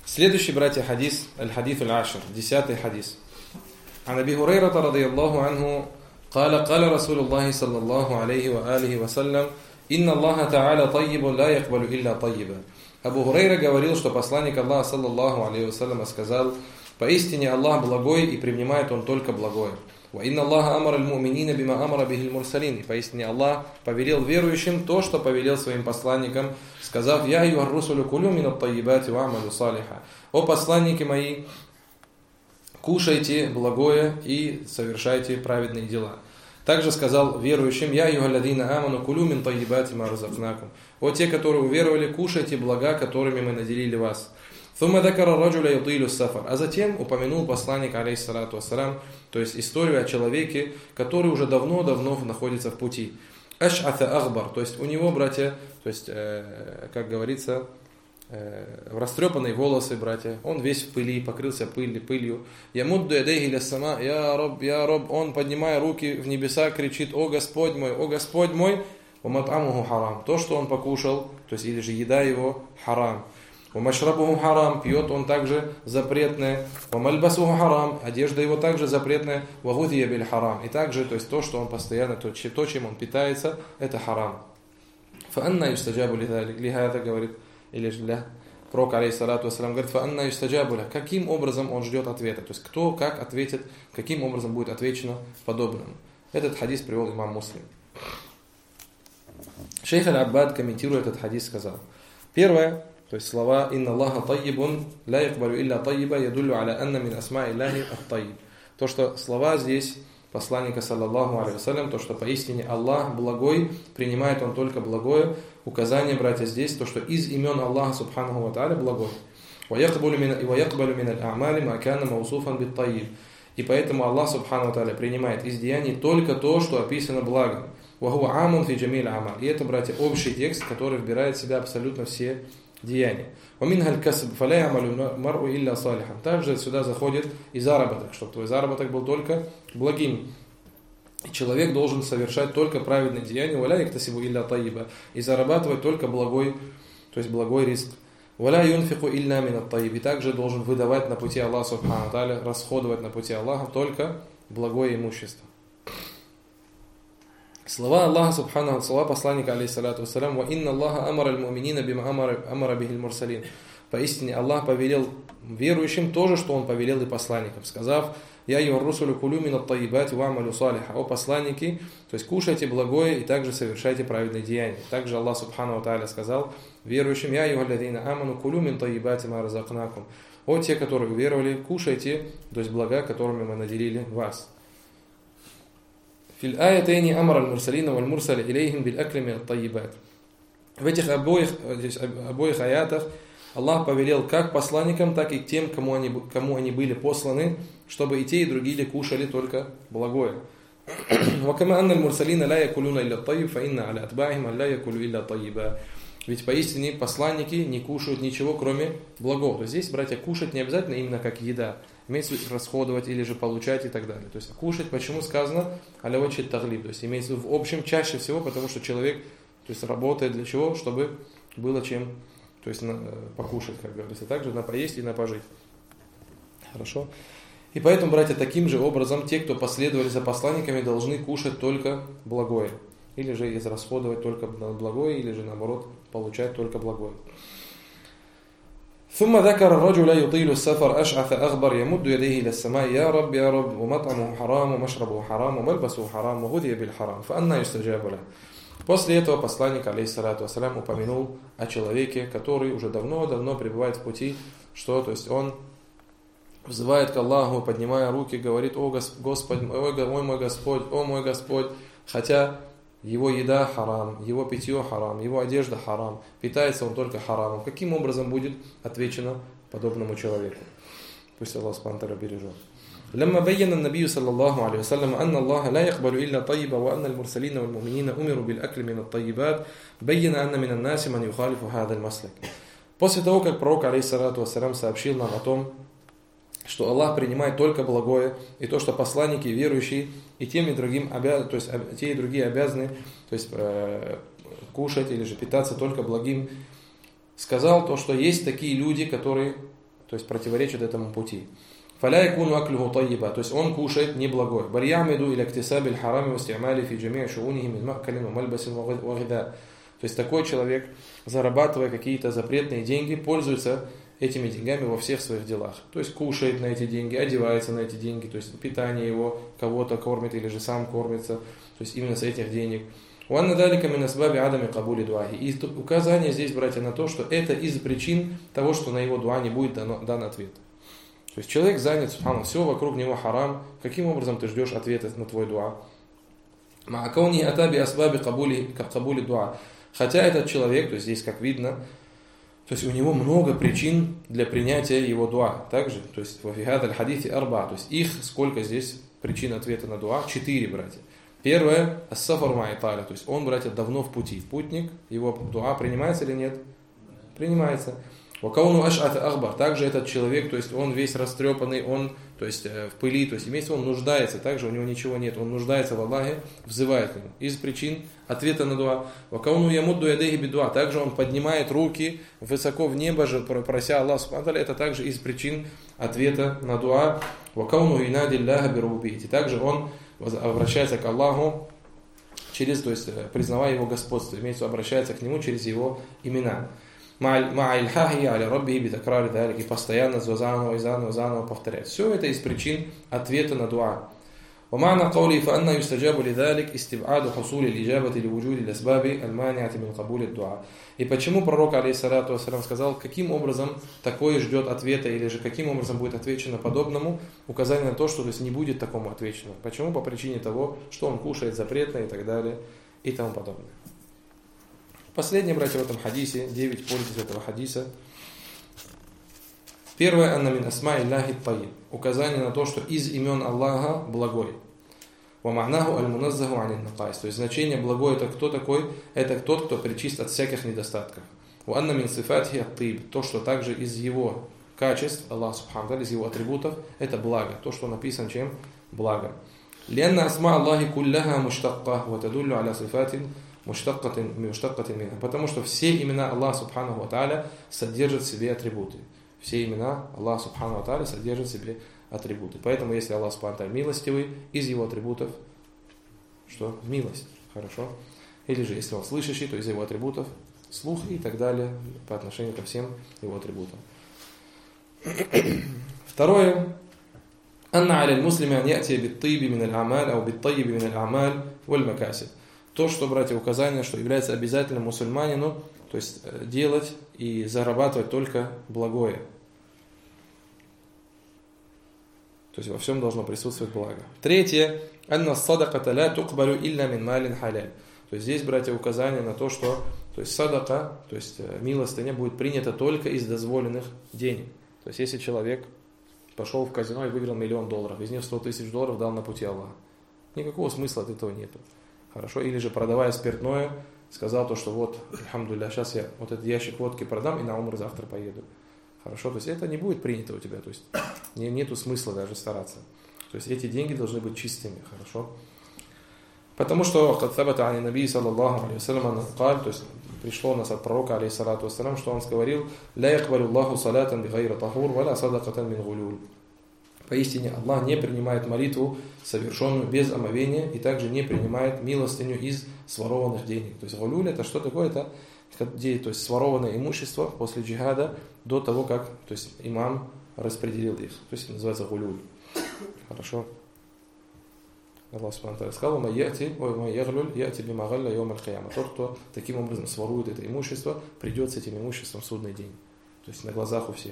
Следующий, братья, хадис, аль-хадис аль-ашр, 10-й хадис. عن أبي هريرة رضي الله عنه قال رسول الله صلى الله عليه وآله وسلم إن الله تعالى طيب لا يقبل إلا طيبا. Абу Хурайра говорил, что посланник Аллаха саллаллаху алейхи вассалям сказал: поистине Аллах благой и принимает Он только благое. Ва инна Аллаха амара аль-му'минина бима амара бихи аль-мурсалин. И поистине Аллах повелел верующим то, что повелел своим посланникам, сказав: я айюхар русулю кулю мин ат-таййибати ва амалю салиха. О посланники мои, кушайте благое и совершайте праведные дела. Также сказал верующим: я айюхалладина аману кулю мин таййибати ма разакнакум. О те, которые уверовали, кушайте блага, которыми мы наделили вас. А затем упомянул посланник, алейхиссалату вассалям, то есть историю о человеке, который уже давно-давно находится в пути. Аш'ата ахбар, то есть у него, братья, то есть, как говорится, растрепанные волосы, братья, он весь в пыли, покрылся пылью. Ямудду ядейхи ляссама, я раб, он, поднимая руки в небеса, кричит: о Господь мой, умат'амуху харам, то, что он покушал, то есть или же еда его харам. Умашрабуху харам, пьет он также запретное. Умальбасуху харам, одежда его также запретная. Вагудия биль харам, и также, то есть то, что он постоянно, то, чем он питается, это харам. Фаанна юстаджабу лихада, говорит, или же для пророк, алейхиссалату вассалям, говорит: фаанна юстаджабу ля, каким образом он ждет ответа, то есть кто как ответит, каким образом будет отвечено подобным. Этот хадис привел имам Муслим. Шейх аль-Аббад, комментируя этот хадис, сказал: первое, то есть слова «Инна Аллаха таййибун, ла якбалю илля таййиба, ядуллю аля анна мин асма Аллахи ат-таййиб». То, что слова здесь посланника, саллаллаху алейхи вассалям, то, что поистине Аллах благой, принимает Он только благое, указание, братья, здесь, то, что из имен Аллаха, субханаху ва тааля, благой. «Ва якбалю мин аль-а'мали ма кана маусуфан бит-таййиб». И поэтому Аллах, субханаху ва тааля, принимает из деяний только то, что описано благом. «Ва хуа амун фи джамиль амал». И это, братья, общий текст, который вбирает в себя абсолютно все деяния. Также сюда заходит и заработок, чтобы твой заработок был только благим. И человек должен совершать только праведные деяния, и зарабатывать только благой, то есть благой риск. И также должен выдавать на пути Аллаха, субхану тааля, расходовать на пути Аллаха только благое имущество. Слова Аллаха, субхану, слова посланника, алейхиссалату вассалям: «Ва инна Аллаха амара аль-му'минина бима амара бихи аль-мурсалин». Поистине Аллах повелел верующим то же, что Он повелел и посланникам, сказав: «Я айюхар русулю кулю мин ат-таййибати ва амалю салиха». О посланники, то есть кушайте благое и также совершайте праведные деяния. Также Аллах, субхану тааля, сказал верующим: «Я айюхалладина аману кулю мин таййибати ма разакнакум». О те, которые уверовали, кушайте, то есть блага, которыми мы наделили вас. В этих обоих аятах Аллах повелел как посланникам, так и тем, кому они были посланы, чтобы и те, и другие кушали только благое. Ведь поистине посланники не кушают ничего, кроме благого. То есть здесь, братья, кушать не обязательно именно как еда. Имеется в виду расходовать или же получать и так далее. То есть кушать, почему сказано аля ваджхи таглиб. То есть имеется в виду в общем чаще всего, потому что человек, то есть работает для чего? Чтобы было чем, то есть покушать, как говорится. Также на поесть и на пожить. Хорошо? И поэтому, братья, таким же образом те, кто последовали за посланниками, должны кушать только благое. Или же израсходовать только благое, или же наоборот получать только благое. ثم ذكر الرجل يطيل السفر أشعث أغبر يمد يديه إلى السماء يا رب ومطعمه حرام ومشربه حرام وملبسه حرام وغذي بالحرام فأنى يستجاب له. После этого посланник, алейхиссалату вассалям, упомянул о человеке, который уже давно-давно пребывает в пути, что, то есть он взывает к Аллаху, поднимая руки, говорит: о Господь, о мой Господь, хотя его еда харам, его питье харам, его одежда харам, питается он только харамом. Каким образом будет отвечено подобному человеку? Пусть Аллах субхану ва тааля бережет. لما بين النبي صلى الله عليه وسلم أن الله لا يقبل إلا طيبا وأن المرسلين والمؤمنين أمروا بالأكل من الطيبات بين أن من الناس من يخالف هذا المسلك. После того, как пророк, алейхиссалату вассалям, сообщил нам о том, что Аллах принимает только благое, и то, что посланники, верующие, и тем и другим то есть те и другие обязаны, то есть кушать или же питаться только благим, сказал то, что есть такие люди, которые то есть противоречит этому пути. فلا يكون أكله طيبا, то есть он кушает неблагое. بل يعمد إلى اكتساب الحرام واستعماله في جميع شؤونه من مأكل وملبس وغذاء. То есть такой человек, зарабатывая какие-то запретные деньги, пользуется этими деньгами во всех своих делах. То есть кушает на эти деньги, одевается на эти деньги, то есть питание его кого-то кормит или же сам кормится, то есть именно с этих денег. وأن ذلك من أسباب عدم قبول دعائه. И указание здесь, братья, на то, что это из причин того, что на его дуа не будет дан ответ. То есть человек занят, субханаллах, все вокруг него харам. Каким образом ты ждешь ответа на твой дуа? Хотя этот человек, то есть здесь как видно, то есть у него много причин для принятия его дуа. Также, то есть в хадите арба, то есть их сколько здесь причин ответа на дуа? 4, братья. Первое, ас-сафар ма'италя, то есть он, братья, давно в пути. Путник, его дуа принимается или нет? Принимается. Вакауну аш'ата ахбар, также этот человек, то есть он весь растрепанный, он, то есть в пыли, то есть имеется, он нуждается, также у него ничего нет, он нуждается в Аллахе, взывает к нему. Из причин ответа на дуа. Вакауну ямудду ядейхи бидуа, также он поднимает руки высоко в небо, прося Аллаха субхану, это также из причин ответа на дуа. Вакауну юнади Аллаха бирубити, также он обращается к Аллаху через, то есть признавая его господство, имеется, обращается к нему через его имена. И постоянно заново повторять. Все это из причин ответа на дуа. ومعنى قولي فأنا يستجاب لذلك استبعاد حصول الإجابة لوجود الأسباب المانعة من قبول الدعاء. И почему пророк, алейхиссалату вассалям, сказал, каким образом такое ждет ответа, или же каким образом будет отвечено подобному, указание на то, что, то есть, не будет такому отвечено. Почему? По причине того, что он кушает запретное и так далее, и тому подобное. Последнее, братья, в этом хадисе, 9 польз из этого хадиса. Первое, анна мин асма илляхи таyyиб, указание на то, что из имен Аллаха благой. Ва ма'наху аль-муназзаху анин накайс, то есть значение благой это кто такой? Это тот, кто пречист от всяких недостатков. Ва анна мин сифатхи ат-тайиб, то, что также из его качеств, Аллах субхану тааля, из его атрибутов, это благо, то, что написано чем? Благо. Лианна асма Аллахи кулляха муштакка, ва тадуллю аля сифатин муштаккатин минха, потому что все имена Аллаха субхану тааля содержат в себе атрибуты. Все имена Аллаха субхану тааля содержат в себе атрибуты. Поэтому, если Аллах субхану тааля милостивый, из его атрибутов, что? Милость. Хорошо? Или же, если он слышащий, то из его атрибутов слух и так далее, по отношению ко всем его атрибутам. Второе. Анна аля муслими ан я'ти бит-тайби мин аль-амаль, ау бит-тайби мин аль-амаль валь-макасиб. То, что, братья, указание, что является обязательным мусульманину, то есть делать и зарабатывать только благое. То есть во всем должно присутствовать благо. Третье. Анна садаката ла туқбалю илля мин малин халяль. То есть здесь, братья, указание на то, что то есть садака, то есть милостыня будет принята только из дозволенных денег. То есть если человек пошел в казино и выиграл $1 миллион, из них $100 000 дал на пути Аллаха. Никакого смысла от этого нет. Хорошо? Или же продавая спиртное, сказал то, что вот, альхамдулилля, сейчас я вот этот ящик водки продам и на умру завтра поеду. Хорошо? То есть это не будет принято у тебя. То есть нету смысла даже стараться. То есть эти деньги должны быть чистыми. Хорошо? Потому что то есть пришло у нас от пророка, алейхиссалату вассалям, что он говорил: «Ля якбалю Аллаху салатан бигайра тахур, валя садакатан мин гулюль». Поистине Аллах не принимает молитву, совершенную без омовения, и также не принимает милостыню из сворованных денег. То есть гулюль это что такое? Это то есть сворованное имущество после джихада до того, как то есть имам распределил их. То есть называется гулюль. Хорошо. Аллах субхану ва тааля сказал: тот, кто таким образом сворует это имущество, придет с этим имуществом в судный день. То есть на глазах у всех.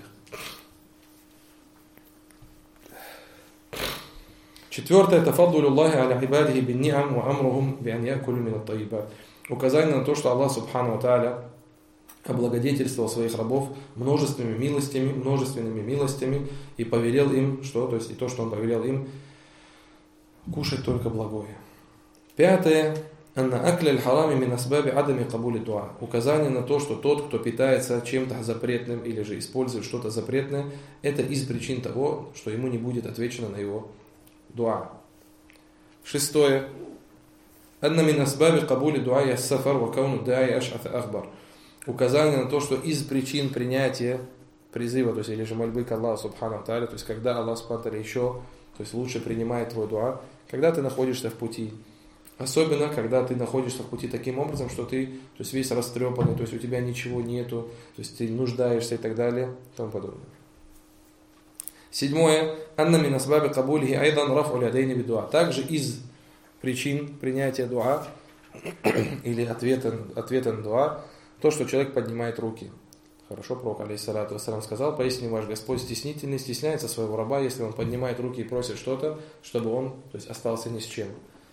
Четвертое. Тафаддулю Аллахи аля ибадихи бин ни'ам ва амрухум би ан якулю мин ат-тайибат. Указание на то, что Аллах субхану ва тааля облагодетельствовал своих рабов множественными милостями и повелел им, что, то есть и то, что он повелел им, кушать только благое. Пятое. Анна акля аль-харами мин асбаби адами кабули дуа. Указание на то, что тот, кто питается чем-то запретным или же использует что-то запретное, это из причин того, что ему не будет отвечено на его дуа. Шестое. Анна мин асбаби кабули дуа яс-сафар ва кауну да'i аш'ата ахбар. Указание на то, что из причин принятия призыва, то есть или же мольбы к Аллаху Субхану Тааля, то есть когда Аллах Субхану Тааля еще, то есть лучше принимает твой дуа, когда ты находишься в пути. Особенно, когда ты находишься в пути таким образом, что ты, то есть весь растрепанный, то есть у тебя ничего нету, то есть ты нуждаешься и так далее, и тому подобное. 7. Анна мин асбаби кабулихи айдан раф'у ядайни бидуа. Также из причин принятия дуа или ответа на дуа, то, что человек поднимает руки. Хорошо, пророк алейхиссалату вассалям сказал: поистине ваш Господь стеснительный, стесняется своего раба, если он поднимает руки и просит что-то, чтобы он, то есть, остался ни с чем.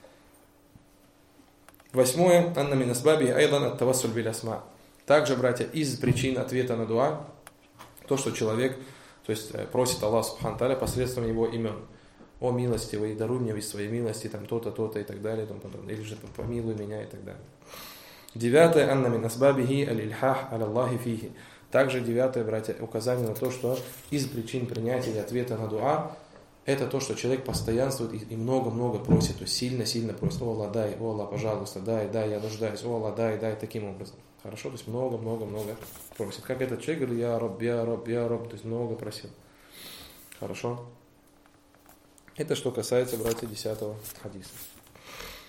8. Анна мин асбаби айдан ат-тавассуль биль асма. Также, братья, из причин ответа на дуа, то, что человек, то есть, просит Аллаха Субхану Тааля посредством его имен. О милостивый, даруй мне из своей милости, там то-то, то-то и так далее, тому подобное. Или же помилуй меня и так далее. 9. Анна мин асбабихи аль-ильхах аль-Аллахи фихи. Также 9, братья, указание на то, что из причин принятия и ответа на дуа, это то, что человек постоянствует и много-много просит, то есть сильно-сильно просит: о Аллах, дай, о Аллах, пожалуйста, дай, я нуждаюсь, о Аллах, дай, таким образом. Хорошо, то есть много-много-много просит. Как этот человек говорит: я раб, то есть много просил. Хорошо. Это что касается, братья, 10-го хадиса.